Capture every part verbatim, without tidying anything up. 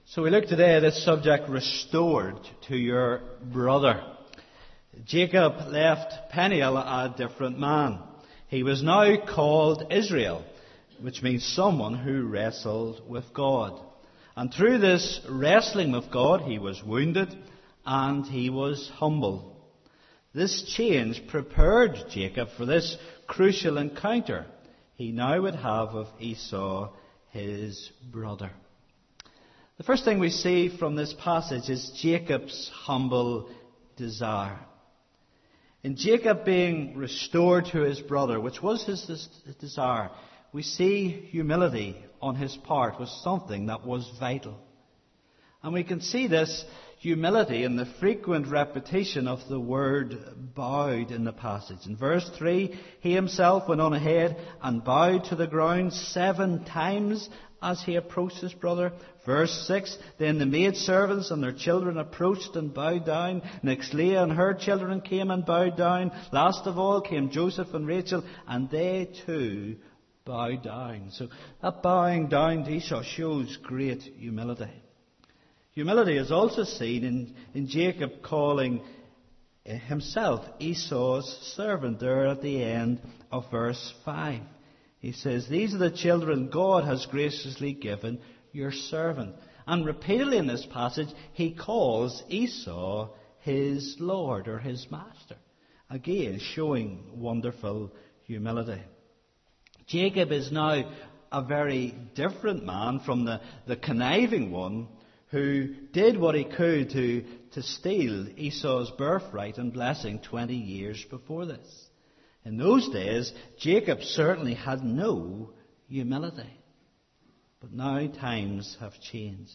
So we look today at this subject, restored to your brother. Jacob left Peniel a different man. He was now called Israel, which means someone who wrestled with God. And through this wrestling with God, he was wounded and he was humble. This change prepared Jacob for this crucial encounter he now would have with Esau, his brother. The first thing we see from this passage is Jacob's humble desire. In Jacob being restored to his brother, which was his desire, we see humility on his part was something that was vital. And we can see this humility in the frequent repetition of the word bowed in the passage. In verse three, he himself went on ahead and bowed to the ground seven times as he approached his brother. Verse six, then the maidservants and their children approached and bowed down. Next Leah and her children came and bowed down. Last of all came Joseph and Rachel, and they too bowed down. So that bowing down to Esau shows great humility. Humility is also seen in, in Jacob calling himself Esau's servant there at the end of verse five. He says, these are the children God has graciously given your servant. And repeatedly in this passage, he calls Esau his Lord or his master. Again, showing wonderful humility. Jacob is now a very different man from the, the conniving one who did what he could to, to steal Esau's birthright and blessing twenty years before this. In those days, Jacob certainly had no humility. But now times have changed.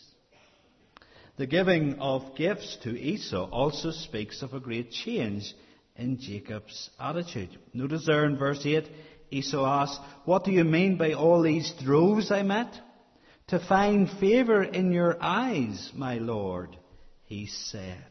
The giving of gifts to Esau also speaks of a great change in Jacob's attitude. Notice there in verse eight, Esau asked, what do you mean by all these droves I met? To find favour in your eyes, my lord, he said.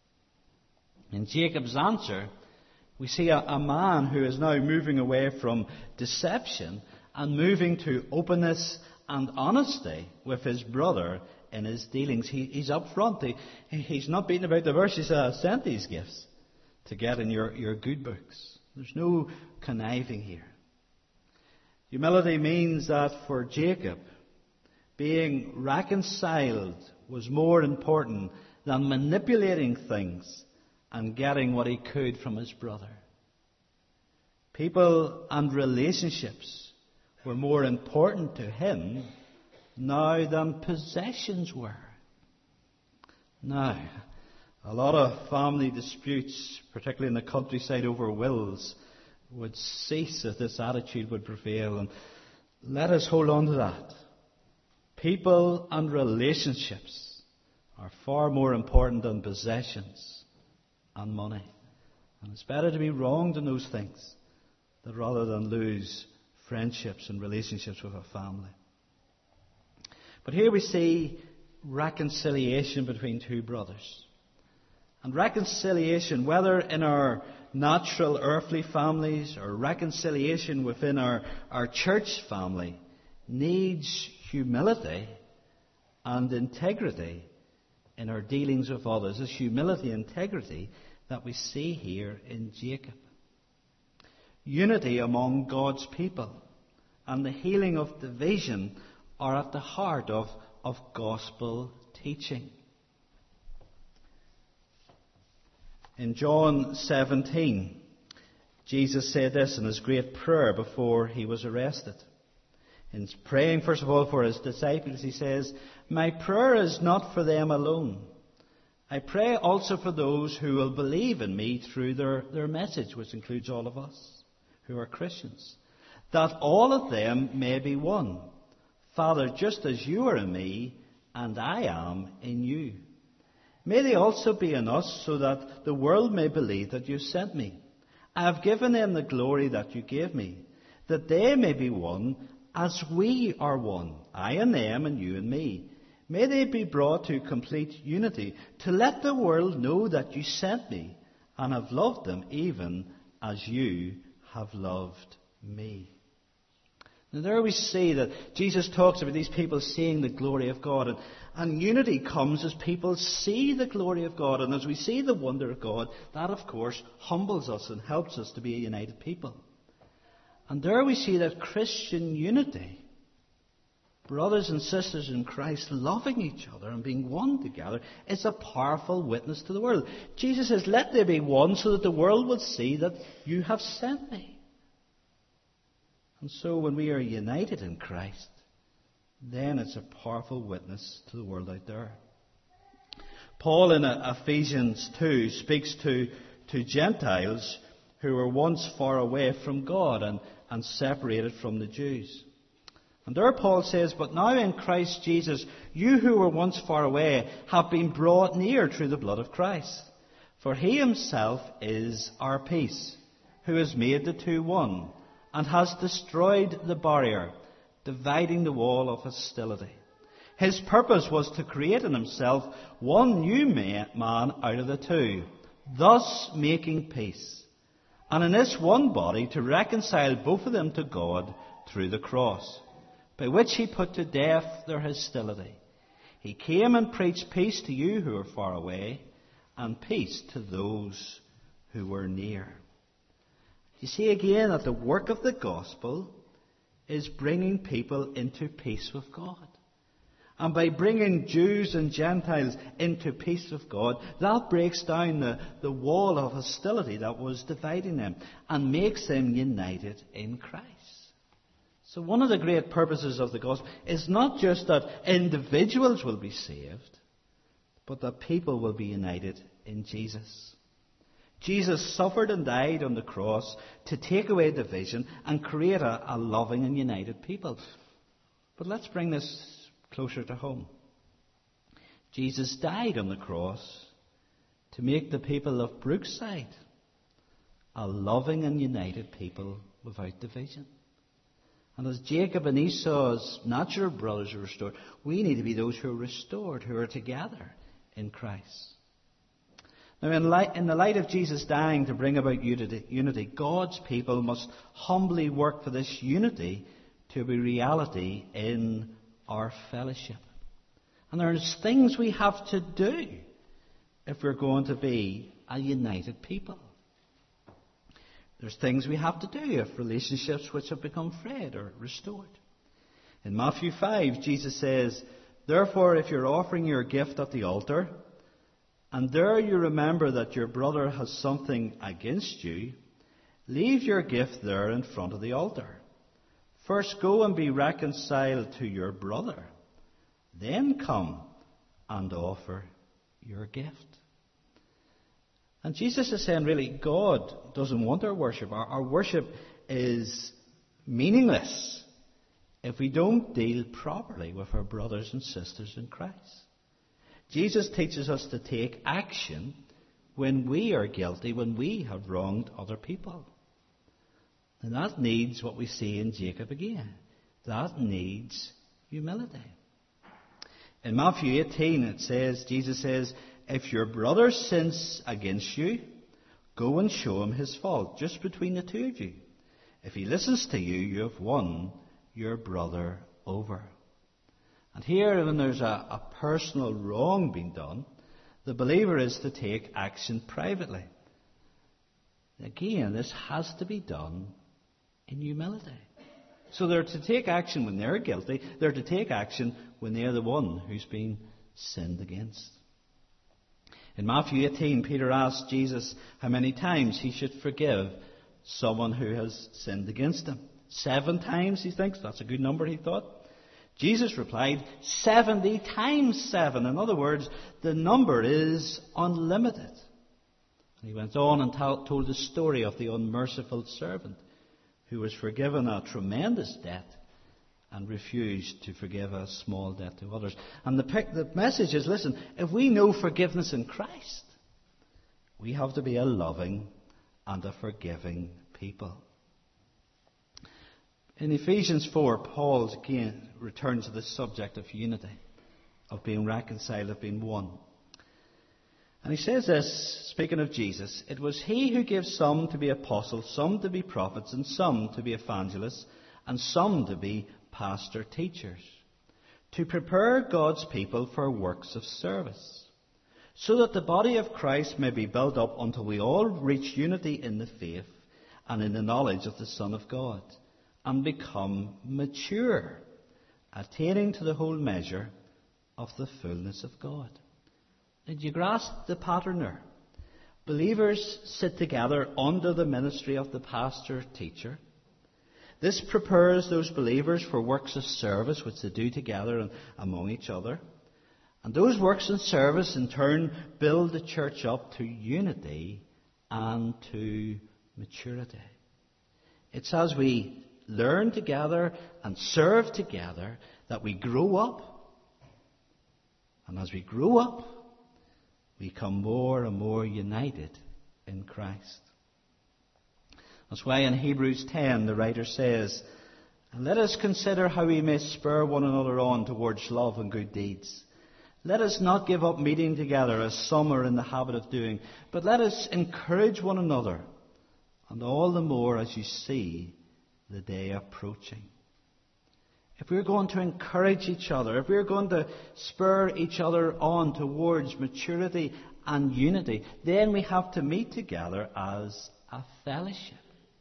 In Jacob's answer, we see a, a man who is now moving away from deception and moving to openness and honesty with his brother in his dealings. He, he's up front. He, he's not beating about the bush. He said, I sent these gifts to get in your, your good books. There's no conniving here. Humility means that for Jacob, being reconciled was more important than manipulating things and getting what he could from his brother. People and relationships were more important to him now than possessions were. Now, a lot of family disputes, particularly in the countryside over wills, would cease if this attitude would prevail. And let us hold on to that. People and relationships are far more important than possessions and money. And it's better to be wronged in those things than rather than lose friendships and relationships with a family. But here we see reconciliation between two brothers. And reconciliation, whether in our natural earthly families or reconciliation within our, our church family, needs humility and integrity in our dealings with others. This humility and integrity that we see here in Jacob. Unity among God's people and the healing of division are at the heart of, of gospel teaching. In John seventeen, Jesus said this in his great prayer before he was arrested. In praying, first of all, for his disciples, he says, my prayer is not for them alone. I pray also for those who will believe in me through their, their message, which includes all of us who are Christians, that all of them may be one. Father, just as you are in me, and I am in you. May they also be in us, so that the world may believe that you sent me. I have given them the glory that you gave me, that they may be one, as we are one, I and them and you and me. May they be brought to complete unity, to let the world know that you sent me and have loved them even as you have loved me. And there we see that Jesus talks about these people seeing the glory of God. And, and unity comes as people see the glory of God. And as we see the wonder of God, that of course humbles us and helps us to be a united people. And there we see that Christian unity, brothers and sisters in Christ loving each other and being one together, is a powerful witness to the world. Jesus says, let there be one so that the world will see that you have sent me. And so when we are united in Christ, then it's a powerful witness to the world out there. Paul in Ephesians two speaks to, to Gentiles who were once far away from God and, and separated from the Jews. And there Paul says, but now in Christ Jesus, you who were once far away have been brought near through the blood of Christ. For he himself is our peace, who has made the two one, and has destroyed the barrier, dividing the wall of hostility. His purpose was to create in himself one new man out of the two, thus making peace, and in this one body to reconcile both of them to God through the cross, by which he put to death their hostility. He came and preached peace to you who are far away, and peace to those who were near. You see again that the work of the gospel is bringing people into peace with God. And by bringing Jews and Gentiles into peace with God, that breaks down the, the wall of hostility that was dividing them and makes them united in Christ. So one of the great purposes of the gospel is not just that individuals will be saved, but that people will be united in Jesus. Jesus suffered and died on the cross to take away division and create a, a loving and united people. But let's bring this closer to home. Jesus died on the cross to make the people of Brookside a loving and united people without division. And as Jacob and Esau's natural brothers are restored, we need to be those who are restored, who are together in Christ. Now, in, light, in the light of Jesus dying to bring about unity, unity, God's people must humbly work for this unity to be reality in our fellowship. And there's things we have to do if we're going to be a united people. There's things we have to do if relationships which have become frayed are restored. In Matthew five, Jesus says, therefore, if you're offering your gift at the altar, and there you remember that your brother has something against you, leave your gift there in front of the altar. First go and be reconciled to your brother. Then come and offer your gift. And Jesus is saying, really, God doesn't want our worship. Our, our worship is meaningless if we don't deal properly with our brothers and sisters in Christ. Jesus teaches us to take action when we are guilty, when we have wronged other people. And that needs what we see in Jacob again. That needs humility. In Matthew eighteen it says, Jesus says, if your brother sins against you, go and show him his fault, just between the two of you. If he listens to you, you have won your brother over. And here, when there's a, a personal wrong being done, the believer is to take action privately. Again, this has to be done in humility. So they're to take action when they're guilty. They're to take action when they're the one who's been sinned against. In Matthew eighteen, Peter asked Jesus how many times he should forgive someone who has sinned against him. Seven times, he thinks. That's a good number, he thought. Jesus replied, seventy times seven. In other words, the number is unlimited. And he went on and t- told the story of the unmerciful servant who was forgiven a tremendous debt and refused to forgive a small debt to others. And the, the message is, listen, if we know forgiveness in Christ, we have to be a loving and a forgiving people. In Ephesians four, Paul again returns to the subject of unity, of being reconciled, of being one. And he says this, speaking of Jesus, it was he who gave some to be apostles, some to be prophets, and some to be evangelists, and some to be pastor-teachers, to prepare God's people for works of service, so that the body of Christ may be built up until we all reach unity in the faith and in the knowledge of the Son of God, and become mature, attaining to the whole measure of the fullness of God. Did you grasp the pattern there? Believers sit together under the ministry of the pastor-teacher. This prepares those believers for works of service which they do together and among each other. And those works of service in turn build the church up to unity and to maturity. It's as we learn together and serve together that we grow up. And as we grow up, we become more and more united in Christ. That's why in Hebrews ten the writer says, "And let us consider how we may spur one another on towards love and good deeds. Let us not give up meeting together as some are in the habit of doing, but let us encourage one another, and all the more as you see the day approaching." If we're going to encourage each other, if we're going to spur each other on towards maturity and unity, then we have to meet together as a fellowship.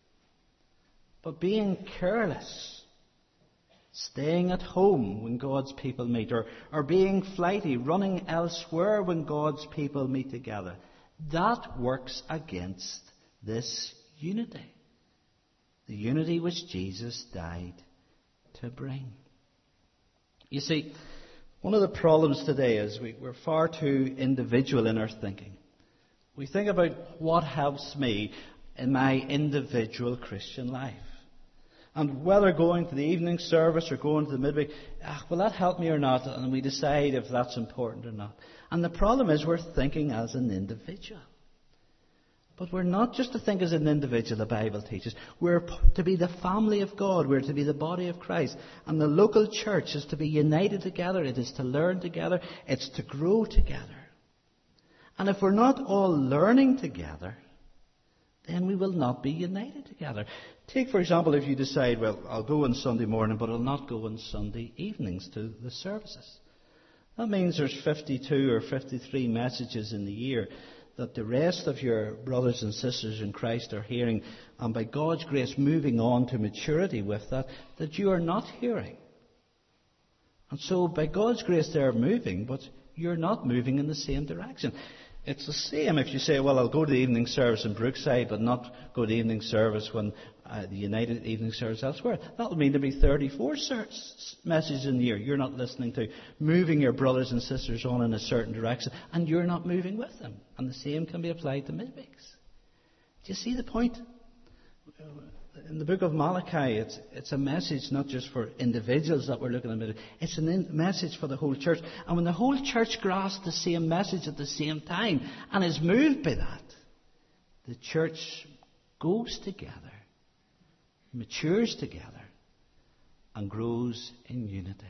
But being careless, staying at home when God's people meet, or, or being flighty, running elsewhere when God's people meet together, that works against this unity. The unity which Jesus died to bring. You see, one of the problems today is we, we're far too individual in our thinking. We think about what helps me in my individual Christian life. And whether going to the evening service or going to the midweek, ah, will that help me or not? And we decide if that's important or not. And the problem is we're thinking as an individual. But we're not just to think as an individual, the Bible teaches. We're to be the family of God. We're to be the body of Christ. And the local church is to be united together. It is to learn together. It's to grow together. And if we're not all learning together, then we will not be united together. Take, for example, if you decide, well, I'll go on Sunday morning, but I'll not go on Sunday evenings to the services. That means there's fifty-two or fifty-three messages in the year that the rest of your brothers and sisters in Christ are hearing, and by God's grace moving on to maturity with that, that you are not hearing. And so by God's grace they're moving, but you're not moving in the same direction. It's the same if you say, well, I'll go to the evening service in Brookside, but not go to the evening service when uh, the United evening service elsewhere. That would mean there'll be thirty-four messages in the year you're not listening to, moving your brothers and sisters on in a certain direction, and you're not moving with them. And the same can be applied to midweeks. Do you see the point? In the book of Malachi, it's, it's a message not just for individuals that we're looking at. It's a in- message for the whole church. And when the whole church grasps the same message at the same time and is moved by that, the church goes together, matures together, and grows in unity.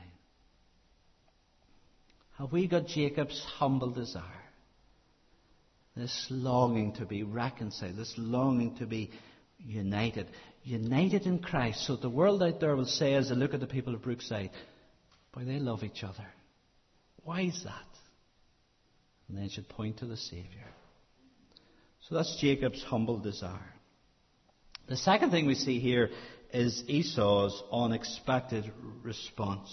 Have we got Jacob's humble desire? This longing to be reconciled, this longing to be united. United in Christ, so the world out there will say as they look at the people of Brookside, boy, they love each other. Why is that? And they should point to the Saviour. So that's Jacob's humble desire. The second thing we see here is Esau's unexpected response.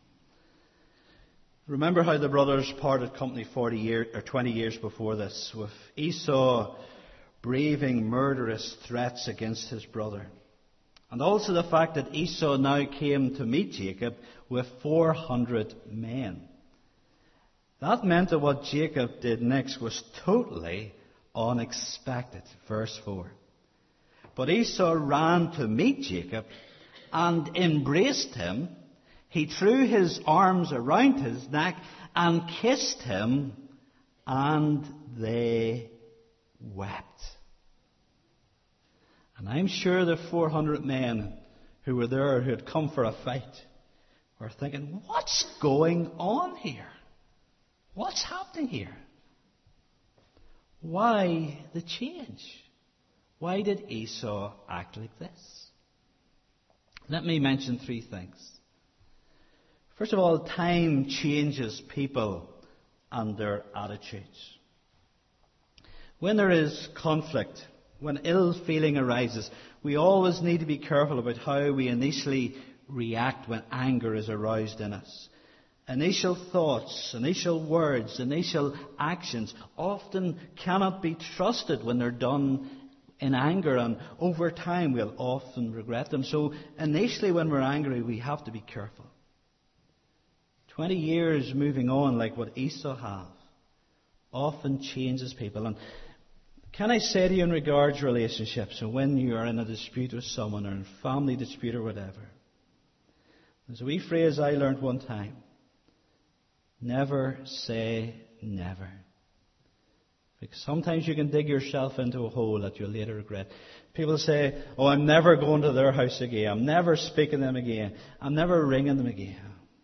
Remember how the brothers parted company forty years or twenty years before this, with Esau braving murderous threats against his brother. And also the fact that Esau now came to meet Jacob with four hundred men. That meant that what Jacob did next was totally unexpected. Verse four. But Esau ran to meet Jacob and embraced him. He threw his arms around his neck and kissed him, and they wept. And I'm sure the four hundred men who were there, who had come for a fight, were thinking, what's going on here? What's happening here? Why the change? Why did Esau act like this? Let me mention three things. First of all, time changes people and their attitudes. When there is conflict, when ill feeling arises, we always need to be careful about how we initially react when anger is aroused in us. Initial thoughts, initial words, initial actions often cannot be trusted when they're done in anger, and over time we'll often regret them. So initially when we're angry, we have to be careful. Twenty years moving on, like what Esau had, often changes people. And can I say to you in regards to relationships, or when you are in a dispute with someone, or in a family dispute or whatever, there's a wee phrase I learned one time: never say never. Because sometimes you can dig yourself into a hole that you'll later regret. People say, oh, I'm never going to their house again. I'm never speaking to them again. I'm never ringing them again.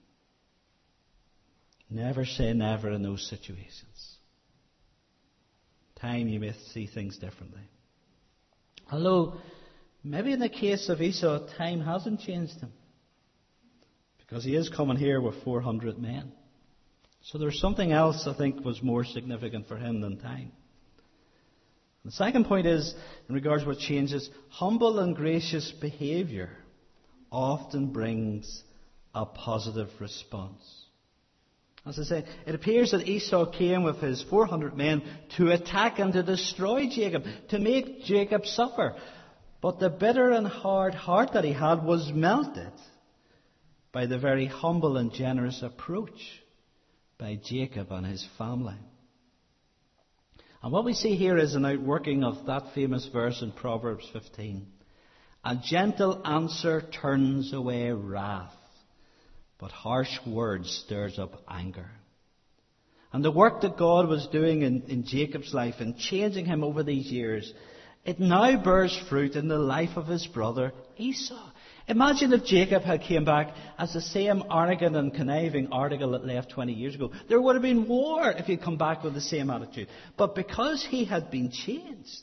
Never say never in those situations. Time you may see things differently. Although, maybe in the case of Esau, time hasn't changed him. Because he is coming here with four hundred men. So there's something else I think was more significant for him than time. The second point is, in regards to what changes, humble and gracious behaviour often brings a positive response. As I say, it appears that Esau came with his four hundred men to attack and to destroy Jacob, to make Jacob suffer. But the bitter and hard heart that he had was melted by the very humble and generous approach by Jacob and his family. And what we see here is an outworking of that famous verse in Proverbs fifteen. A gentle answer turns away wrath, but harsh words stirs up anger. And the work that God was doing in, in Jacob's life and changing him over these years, it now bears fruit in the life of his brother Esau. Imagine if Jacob had came back as the same arrogant and conniving article that left twenty years ago. There would have been war if he'd come back with the same attitude. But because he had been changed,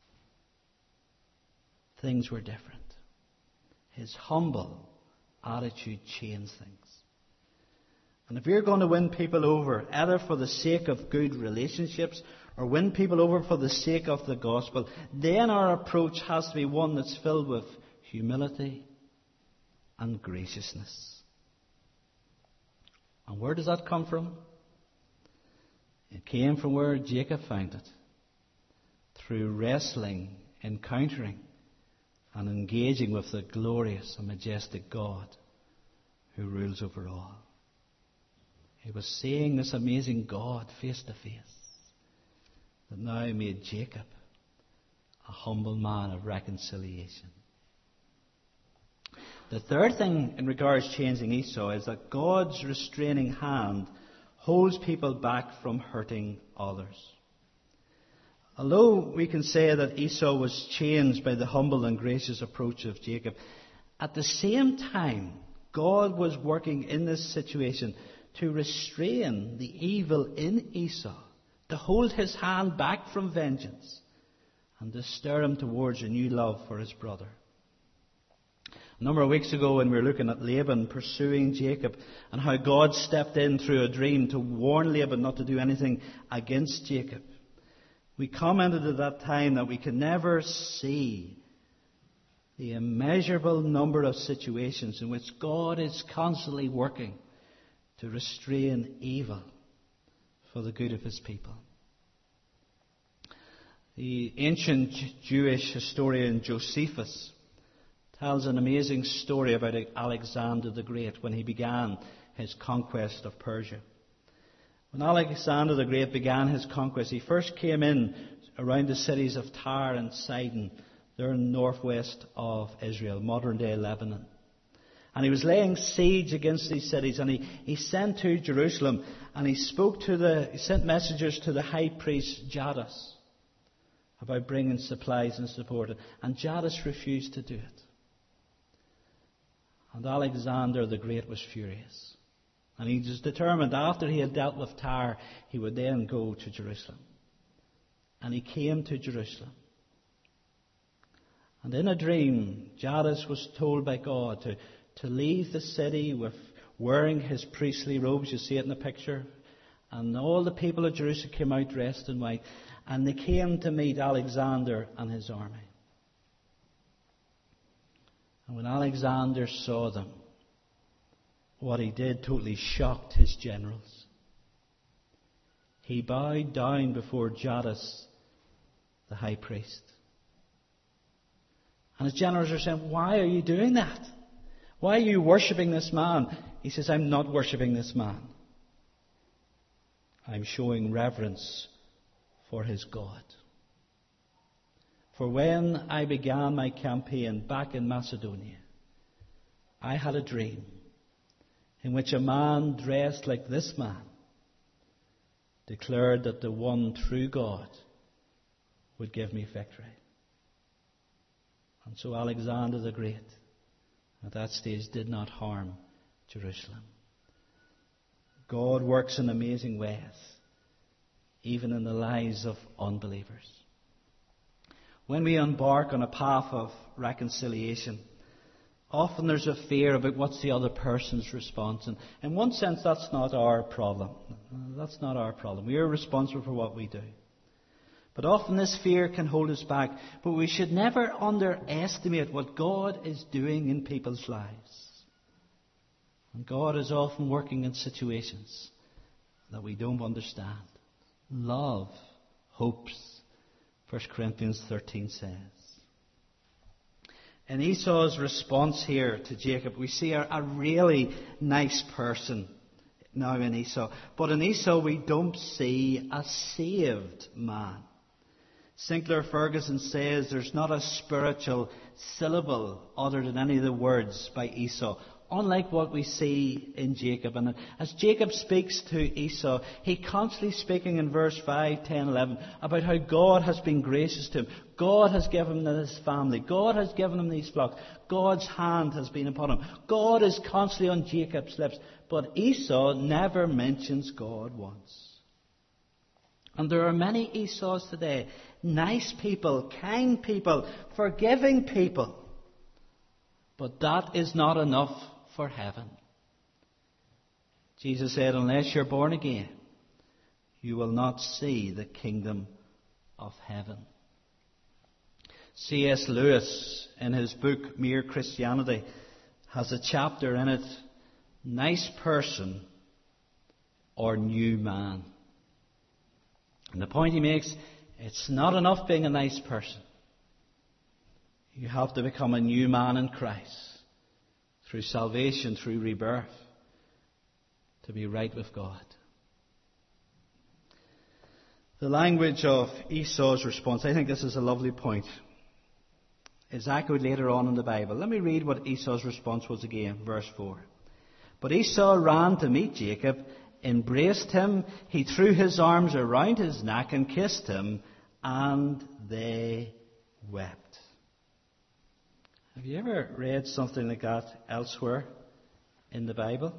things were different. His humble attitude changed things. And if you're going to win people over, either for the sake of good relationships or win people over for the sake of the gospel, then our approach has to be one that's filled with humility and graciousness. And where does that come from? It came from where Jacob found it. Through wrestling, encountering, and engaging with the glorious and majestic God who rules over all. He was seeing this amazing God face to face that now made Jacob a humble man of reconciliation. The third thing in regards to changing Esau is that God's restraining hand holds people back from hurting others. Although we can say that Esau was changed by the humble and gracious approach of Jacob, at the same time, God was working in this situation to restrain the evil in Esau, to hold his hand back from vengeance, and to stir him towards a new love for his brother. A number of weeks ago when we were looking at Laban pursuing Jacob and how God stepped in through a dream to warn Laban not to do anything against Jacob, we commented at that time that we can never see the immeasurable number of situations in which God is constantly working to restrain evil for the good of his people. The ancient Jewish historian Josephus tells an amazing story about Alexander the Great when he began his conquest of Persia. When Alexander the Great began his conquest, he first came in around the cities of Tyre and Sidon. They're in the northwest of Israel, modern-day Lebanon. And he was laying siege against these cities, and he, he sent to Jerusalem, and he spoke to the, he sent messengers to the high priest Jaddas about bringing supplies and support. And Jaddas refused to do it. And Alexander the Great was furious. And he was determined, after he had dealt with Tyre, he would then go to Jerusalem. And he came to Jerusalem. And in a dream, Jairus was told by God to, to leave the city with wearing his priestly robes. You see it in the picture. And all the people of Jerusalem came out dressed in white. And they came to meet Alexander and his army. And when Alexander saw them, what he did totally shocked his generals. He bowed down before Jairus, the high priest. And his generals are saying, why are you doing that? Why are you worshipping this man? He says, I'm not worshipping this man. I'm showing reverence for his God. For when I began my campaign back in Macedonia, I had a dream in which a man dressed like this man declared that the one true God would give me victory. And so Alexander the Great, at that stage, did not harm Jerusalem. God works in amazing ways, even in the lives of unbelievers. When we embark on a path of reconciliation, often there's a fear about what's the other person's response. And in one sense, that's not our problem. That's not our problem. We are responsible for what we do. But often this fear can hold us back. But we should never underestimate what God is doing in people's lives. And God is often working in situations that we don't understand. Love hopes, First Corinthians thirteen says. In Esau's response here to Jacob, we see a, a really nice person now in Esau. But in Esau we don't see a saved man. Sinclair Ferguson says there's not a spiritual syllable uttered in any of the words by Esau, unlike what we see in Jacob. And as Jacob speaks to Esau, he constantly speaking in verse five, ten, eleven about how God has been gracious to him. God has given him his family. God has given him these flocks. God's hand has been upon him. God is constantly on Jacob's lips. But Esau never mentions God once. And there are many Esau's today. Nice people, kind people, forgiving people. But that is not enough for heaven. Jesus said, unless you're born again, you will not see the kingdom of heaven. C S Lewis, in his book Mere Christianity, has a chapter in it, Nice Person or New Man. And the point he makes, it's not enough being a nice person. You have to become a new man in Christ through salvation, through rebirth, to be right with God. The language of Esau's response, I think this is a lovely point, is echoed later on in the Bible. Let me read what Esau's response was again, verse four. But Esau ran to meet Jacob, embraced him, he threw his arms around his neck and kissed him, and they wept. Have you ever read something like that elsewhere in the Bible?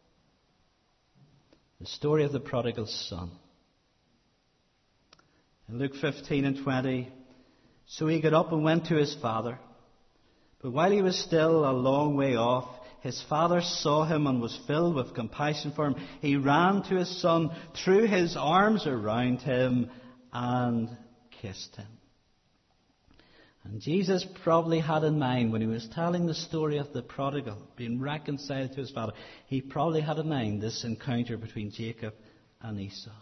The story of the prodigal son. In Luke fifteen and twenty, so he got up and went to his father. But while he was still a long way off, his father saw him and was filled with compassion for him. He ran to his son, threw his arms around him, and kissed him. And Jesus probably had in mind, when he was telling the story of the prodigal being reconciled to his father, he probably had in mind this encounter between Jacob and Esau.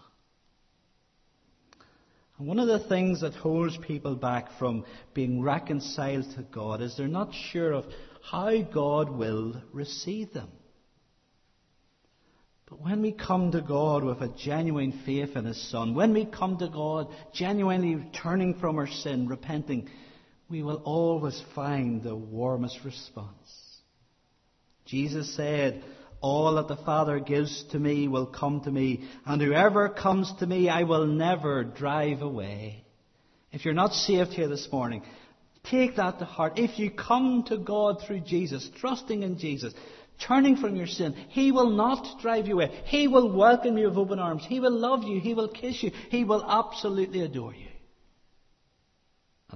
And one of the things that holds people back from being reconciled to God is they're not sure of how God will receive them. But when we come to God with a genuine faith in His Son, when we come to God genuinely turning from our sin, repenting, we will always find the warmest response. Jesus said, all that the Father gives to me will come to me, and whoever comes to me I will never drive away. If you're not saved here this morning, take that to heart. If you come to God through Jesus, trusting in Jesus, turning from your sin, He will not drive you away. He will welcome you with open arms. He will love you. He will kiss you. He will absolutely adore you.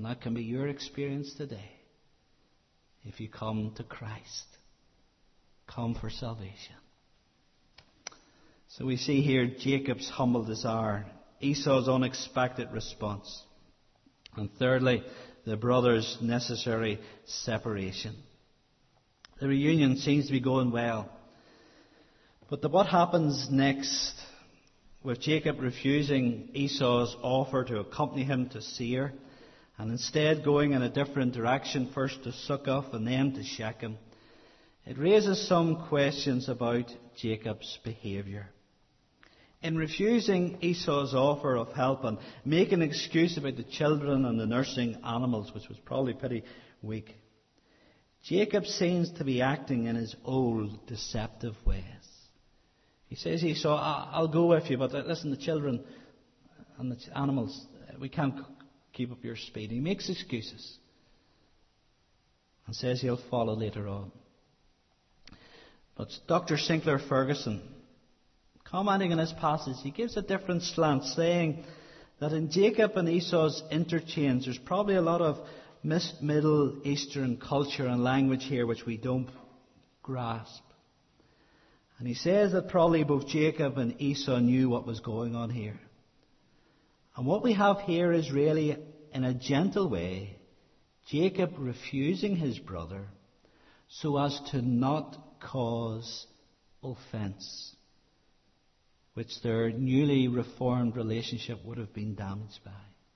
And that can be your experience today. If you come to Christ, come for salvation. So we see here Jacob's humble desire, Esau's unexpected response, and thirdly, the brothers' necessary separation. The reunion seems to be going well. But the, what happens next, with Jacob refusing Esau's offer to accompany him to Seir, and instead going in a different direction, first to Succoth and then to Shechem, it raises some questions about Jacob's behaviour. In refusing Esau's offer of help and making an excuse about the children and the nursing animals, which was probably pretty weak, Jacob seems to be acting in his old deceptive ways. He says, Esau, I'll go with you, but listen, the children and the animals, we can't keep up your speed. He makes excuses and says he'll follow later on. But Doctor Sinclair Ferguson, commenting on this passage, he gives a different slant, saying that in Jacob and Esau's interchange, there's probably a lot of Middle Eastern culture and language here which we don't grasp. And he says that probably both Jacob and Esau knew what was going on here. And what we have here is really, in a gentle way, Jacob refusing his brother so as to not cause offence, which their newly reformed relationship would have been damaged by.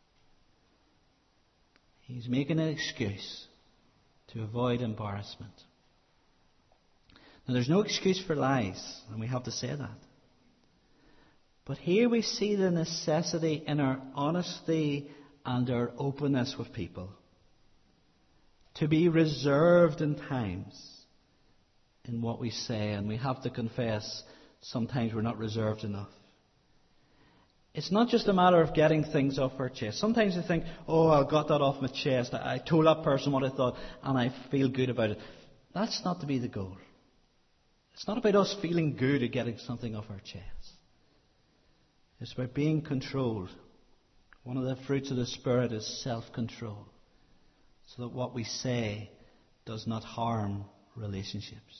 He's making an excuse to avoid embarrassment. Now, there's no excuse for lies, and we have to say that. But here we see the necessity in our honesty and our openness with people to be reserved in times in what we say, and we have to confess sometimes we're not reserved enough. It's not just a matter of getting things off our chest. Sometimes you think, oh, I got that off my chest. I told that person what I thought, and I feel good about it. That's not to be the goal. It's not about us feeling good at getting something off our chest. It's about being controlled. One of the fruits of the Spirit is self-control, so that what we say does not harm relationships.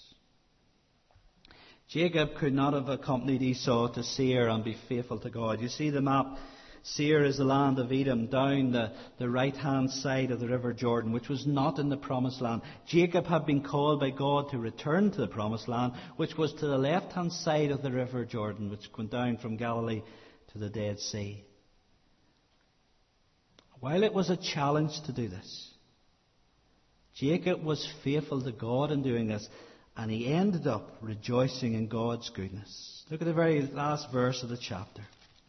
Jacob could not have accompanied Esau to Seir and be faithful to God. You see the map. Seir is the land of Edom, down the, the right-hand side of the River Jordan, which was not in the Promised Land. Jacob had been called by God to return to the Promised Land, which was to the left-hand side of the River Jordan, which went down from Galilee to the Dead Sea. While it was a challenge to do this, Jacob was faithful to God in doing this, and he ended up rejoicing in God's goodness. Look at the very last verse of the chapter.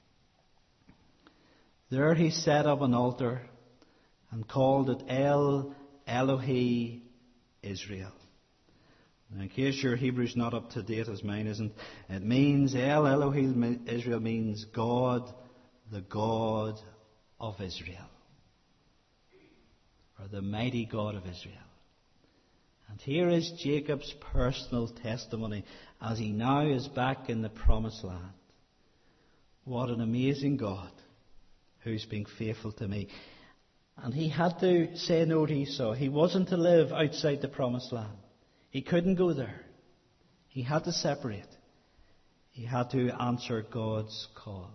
There he set up an altar and called it El Elohe Israel. Now, in case your Hebrew's not up to date as mine isn't, it means El Elohe Israel means God, the God of Israel, or the mighty God of Israel. And here is Jacob's personal testimony as he now is back in the Promised Land. What an amazing God who's been faithful to me. And he had to say no to Esau. He wasn't to live outside the Promised Land. He couldn't go there. He had to separate. He had to answer God's call.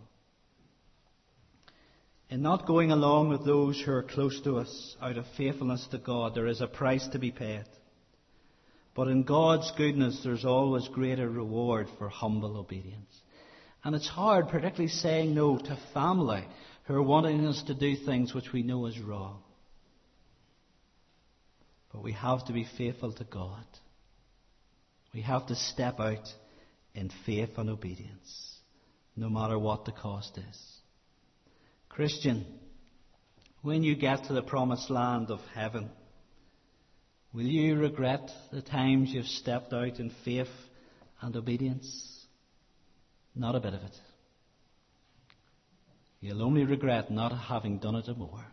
In not going along with those who are close to us out of faithfulness to God, there is a price to be paid. But in God's goodness, there's always greater reward for humble obedience. And it's hard, particularly saying no to family who are wanting us to do things which we know is wrong. But we have to be faithful to God. We have to step out in faith and obedience, no matter what the cost is. Christian, when you get to the promised land of heaven, will you regret the times you've stepped out in faith and obedience? Not a bit of it. You'll only regret not having done it more.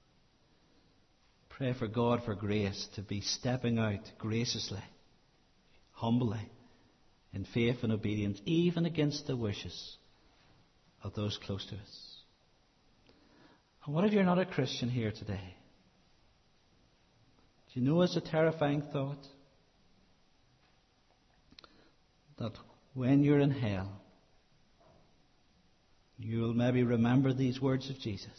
Pray for God for grace to be stepping out graciously, humbly, in faith and obedience, even against the wishes of those close to us. And what if you're not a Christian here today? Do you know it's a terrifying thought? That when you're in hell, you'll maybe remember these words of Jesus.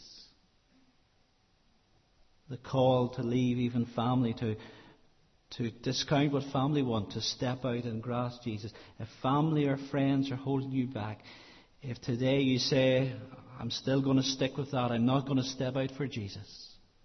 The call to leave even family, to, to discount what family want, to step out and grasp Jesus. If family or friends are holding you back, if today you say, I'm still going to stick with that, I'm not going to step out for Jesus,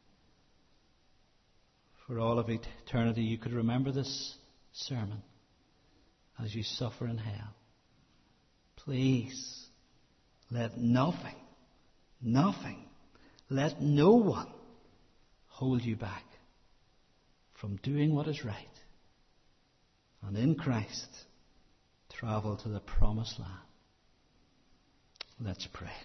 for all of eternity, you could remember this sermon as you suffer in hell. Please, let nothing, nothing, let no one hold you back from doing what is right, and in Christ travel to the promised land. Let's pray.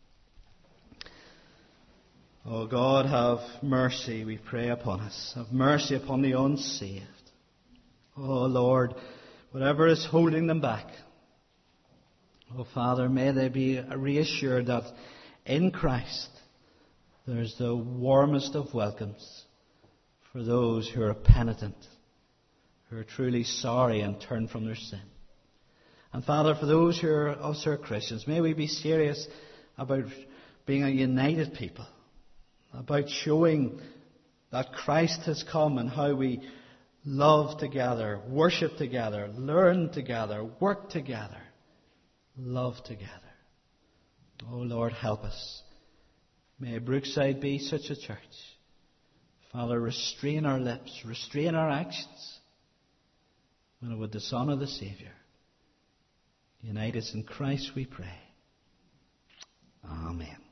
Oh God, have mercy, we pray, upon us. Have mercy upon the unsaved. Oh Lord, whatever is holding them back, oh Father, may they be reassured that in Christ there's the warmest of welcomes for those who are penitent, who are truly sorry and turn from their sin. And Father, for those who are us who are Christians, may we be serious about being a united people, about showing that Christ has come and how we love together, worship together, learn together, work together, love together. Oh Lord, help us. May Brookside be such a church. Father, restrain our lips, restrain our actions when it would dishonour the Saviour. Unite us in Christ, we pray. Amen.